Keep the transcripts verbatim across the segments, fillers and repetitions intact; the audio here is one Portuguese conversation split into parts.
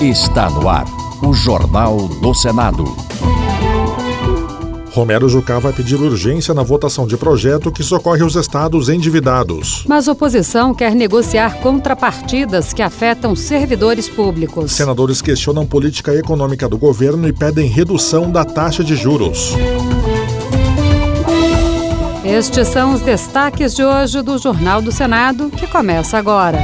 Está no ar o Jornal do Senado. Romero Jucá vai pedir urgência na votação de projeto que socorre os estados endividados. Mas a oposição quer negociar contrapartidas que afetam servidores públicos. Senadores questionam política econômica do governo e pedem redução da taxa de juros. Estes são os destaques de hoje do Jornal do Senado, que começa agora.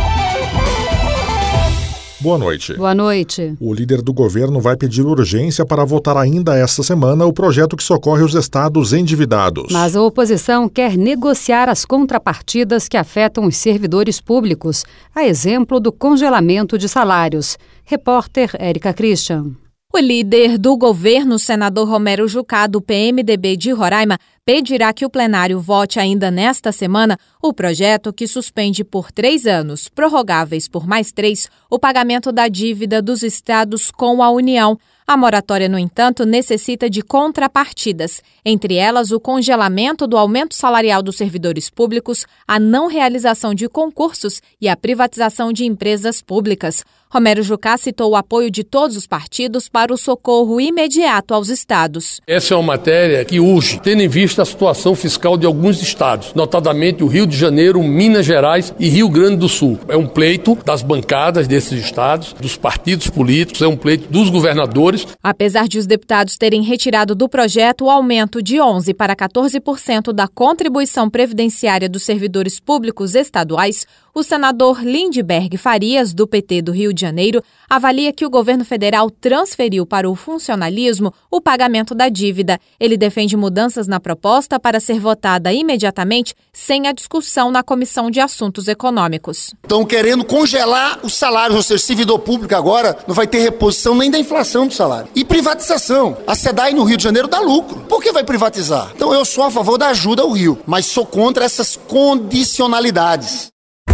Boa noite. Boa noite. O líder do governo vai pedir urgência para votar ainda esta semana o projeto que socorre os estados endividados. Mas a oposição quer negociar as contrapartidas que afetam os servidores públicos, a exemplo do congelamento de salários. Repórter Érica Christian. O líder do governo, senador Romero Jucá, do P M D B de Roraima, pedirá que o plenário vote ainda nesta semana o projeto que suspende por três anos, prorrogáveis por mais três, o pagamento da dívida dos estados com a União. A moratória, no entanto, necessita de contrapartidas, entre elas o congelamento do aumento salarial dos servidores públicos, a não realização de concursos e a privatização de empresas públicas. Romero Jucá citou o apoio de todos os partidos para o socorro imediato aos estados. Essa é uma matéria que urge, tendo em vista a situação fiscal de alguns estados, notadamente o Rio de Janeiro, Minas Gerais e Rio Grande do Sul. É um pleito das bancadas desses estados, dos partidos políticos, é um pleito dos governadores. Apesar de os deputados terem retirado do projeto o aumento de onze para quatorze por cento da contribuição previdenciária dos servidores públicos estaduais, o senador Lindbergh Farias, do P T do Rio de Janeiro, avalia que o governo federal transferiu para o funcionalismo o pagamento da dívida. Ele defende mudanças na proposta para ser votada imediatamente, sem a discussão na Comissão de Assuntos Econômicos. Estão querendo congelar os salários, ou seja, servidor público agora não vai ter reposição nem da inflação do salário. E privatização. A SEDAI no Rio de Janeiro dá lucro. Por que vai privatizar? Então eu sou a favor da ajuda ao Rio, mas sou contra essas condicionalidades.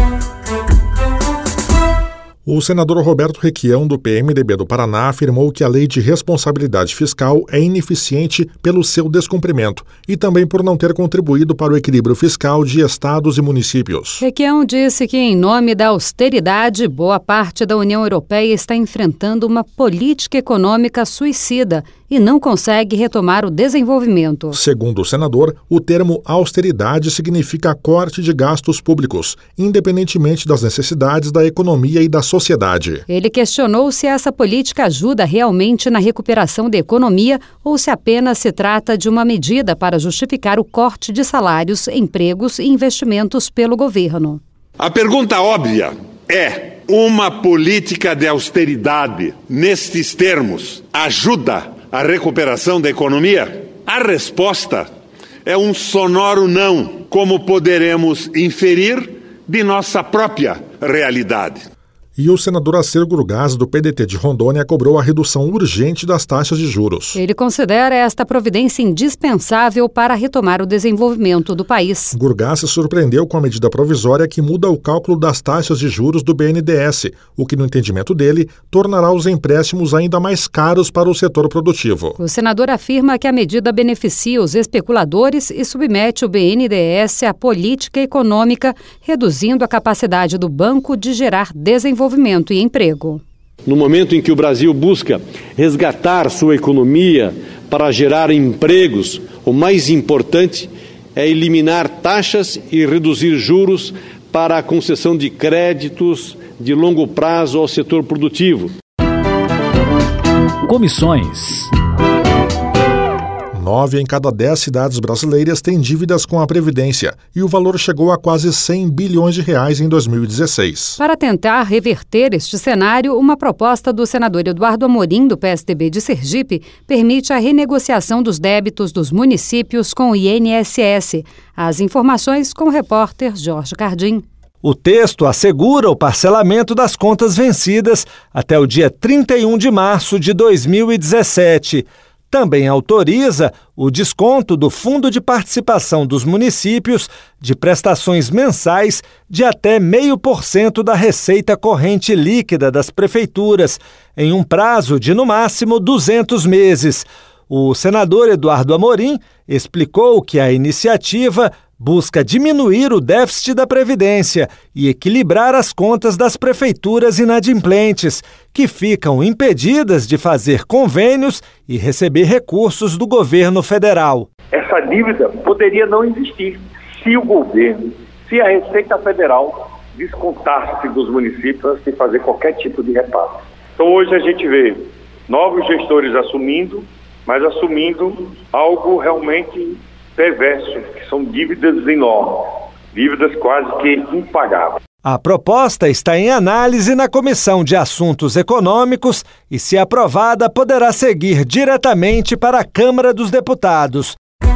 O senador Roberto Requião, do P M D B do Paraná, afirmou que a lei de responsabilidade fiscal é ineficiente pelo seu descumprimento e também por não ter contribuído para o equilíbrio fiscal de estados e municípios. Requião disse que, em nome da austeridade, boa parte da União Europeia está enfrentando uma política econômica suicida e não consegue retomar o desenvolvimento. Segundo o senador, o termo austeridade significa corte de gastos públicos, independentemente das necessidades da economia e da sociedade. Ele questionou se essa política ajuda realmente na recuperação da economia ou se apenas se trata de uma medida para justificar o corte de salários, empregos e investimentos pelo governo. A pergunta óbvia é: uma política de austeridade, nestes termos, ajuda a recuperação da economia? A resposta é um sonoro não, como poderemos inferir de nossa própria realidade. E o senador Acer Gurgás, do P D T de Rondônia, cobrou a redução urgente das taxas de juros. Ele considera esta providência indispensável para retomar o desenvolvimento do país. Gurgás se surpreendeu com a medida provisória que muda o cálculo das taxas de juros do B N D E S, o que, no entendimento dele, tornará os empréstimos ainda mais caros para o setor produtivo. O senador afirma que a medida beneficia os especuladores e submete o B N D E S à política econômica, reduzindo a capacidade do banco de gerar desenvolvimento. Desenvolvimento e emprego. No momento em que o Brasil busca resgatar sua economia para gerar empregos, o mais importante é eliminar taxas e reduzir juros para a concessão de créditos de longo prazo ao setor produtivo. Comissões. Nove em cada dez cidades brasileiras têm dívidas com a Previdência e o valor chegou a quase cem bilhões de reais em dois mil e dezesseis. Para tentar reverter este cenário, uma proposta do senador Eduardo Amorim, do P S D B de Sergipe, permite a renegociação dos débitos dos municípios com o I N S S. As informações com o repórter Jorge Cardim. O texto assegura o parcelamento das contas vencidas até o dia trinta e um de março de dois mil e dezessete. Também autoriza o desconto do Fundo de Participação dos Municípios de prestações mensais de até meio por cento da receita corrente líquida das prefeituras, em um prazo de, no máximo, duzentos meses. O senador Eduardo Amorim explicou que a iniciativa busca diminuir o déficit da Previdência e equilibrar as contas das prefeituras inadimplentes, que ficam impedidas de fazer convênios e receber recursos do governo federal. Essa dívida poderia não existir se o governo, se a Receita Federal descontasse dos municípios antes de fazer qualquer tipo de repasse. Então hoje a gente vê novos gestores assumindo, mas assumindo algo realmente perverso, que são dívidas enormes, dívidas quase que impagáveis. A proposta está em análise na Comissão de Assuntos Econômicos e, se aprovada, poderá seguir diretamente para a Câmara dos Deputados.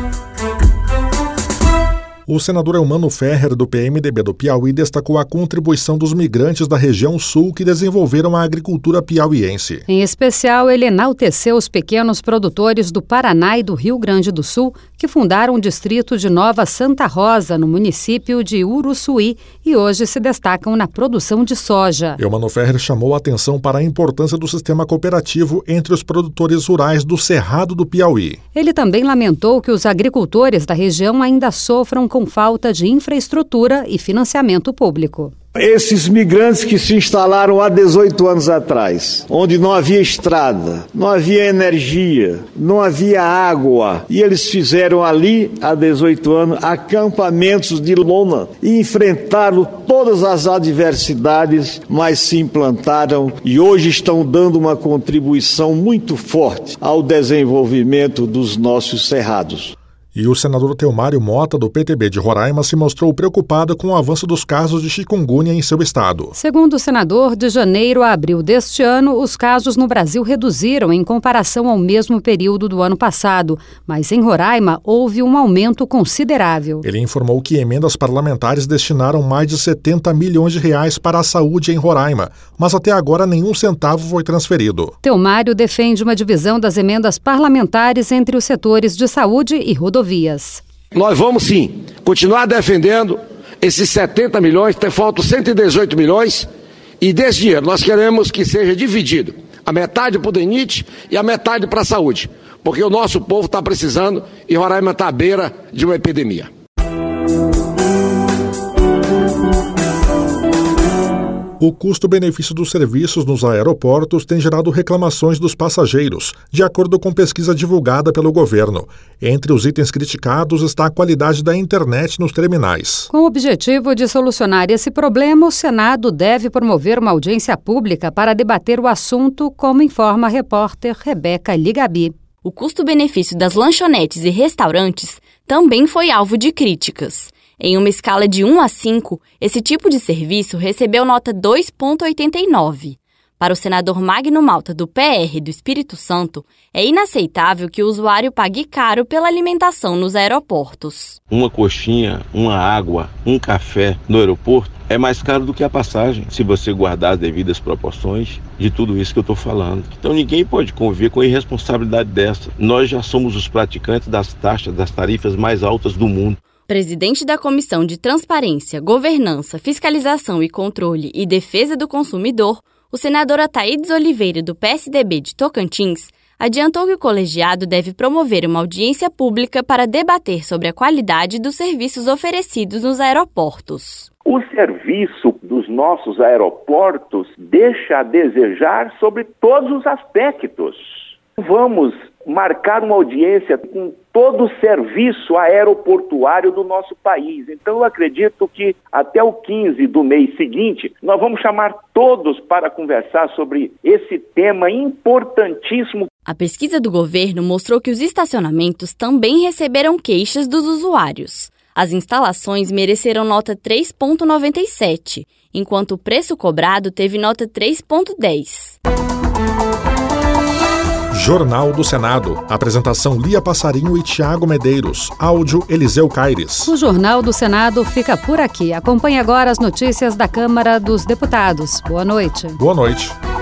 O senador Eumano Ferrer, do P M D B do Piauí, destacou a contribuição dos migrantes da região sul que desenvolveram a agricultura piauiense. Em especial, ele enalteceu os pequenos produtores do Paraná e do Rio Grande do Sul, que fundaram o distrito de Nova Santa Rosa, no município de Uruçuí, e hoje se destacam na produção de soja. Eumano Ferrer chamou a atenção para a importância do sistema cooperativo entre os produtores rurais do Cerrado do Piauí. Ele também lamentou que os agricultores da região ainda sofram com falta de infraestrutura e financiamento público. Esses migrantes que se instalaram há dezoito anos atrás, onde não havia estrada, não havia energia, não havia água, e eles fizeram ali, há dezoito anos, acampamentos de lona e enfrentaram todas as adversidades, mas se implantaram e hoje estão dando uma contribuição muito forte ao desenvolvimento dos nossos cerrados. E o senador Teomário Mota, do P T B de Roraima, se mostrou preocupado com o avanço dos casos de chikungunya em seu estado. Segundo o senador, de janeiro a abril deste ano, os casos no Brasil reduziram em comparação ao mesmo período do ano passado, mas em Roraima houve um aumento considerável. Ele informou que emendas parlamentares destinaram mais de setenta milhões de reais para a saúde em Roraima, mas até agora nenhum centavo foi transferido. Teomário defende uma divisão das emendas parlamentares entre os setores de saúde e rodovias. Nós vamos sim continuar defendendo esses setenta milhões, faltam cento e dezoito milhões, e desse dinheiro nós queremos que seja dividido, a metade para o D E N I T e a metade para a saúde, porque o nosso povo está precisando e Roraima está à beira de uma epidemia. O custo-benefício dos serviços nos aeroportos tem gerado reclamações dos passageiros, de acordo com pesquisa divulgada pelo governo. Entre os itens criticados está a qualidade da internet nos terminais. Com o objetivo de solucionar esse problema, o Senado deve promover uma audiência pública para debater o assunto, como informa a repórter Rebeca Ligabi. O custo-benefício das lanchonetes e restaurantes também foi alvo de críticas. Em uma escala de um a cinco, esse tipo de serviço recebeu nota dois vírgula oitenta e nove. Para o senador Magno Malta, do P R do Espírito Santo, é inaceitável que o usuário pague caro pela alimentação nos aeroportos. Uma coxinha, uma água, um café no aeroporto é mais caro do que a passagem, se você guardar as devidas proporções de tudo isso que eu estou falando. Então ninguém pode conviver com irresponsabilidade dessa. Nós já somos os praticantes das taxas, das tarifas mais altas do mundo. Presidente da Comissão de Transparência, Governança, Fiscalização e Controle e Defesa do Consumidor, o senador Ataídes Oliveira, do P S D B de Tocantins, adiantou que o colegiado deve promover uma audiência pública para debater sobre a qualidade dos serviços oferecidos nos aeroportos. O serviço dos nossos aeroportos deixa a desejar sobre todos os aspectos. Vamos marcar uma audiência com todo o serviço aeroportuário do nosso país. Então eu acredito que até o quinze do mês seguinte, nós vamos chamar todos para conversar sobre esse tema importantíssimo. A pesquisa do governo mostrou que os estacionamentos também receberam queixas dos usuários. As instalações mereceram nota três vírgula noventa e sete, enquanto o preço cobrado teve nota três vírgula dez. Jornal do Senado. Apresentação Lia Passarinho e Tiago Medeiros. Áudio Eliseu Caires. O Jornal do Senado fica por aqui. Acompanhe agora as notícias da Câmara dos Deputados. Boa noite. Boa noite.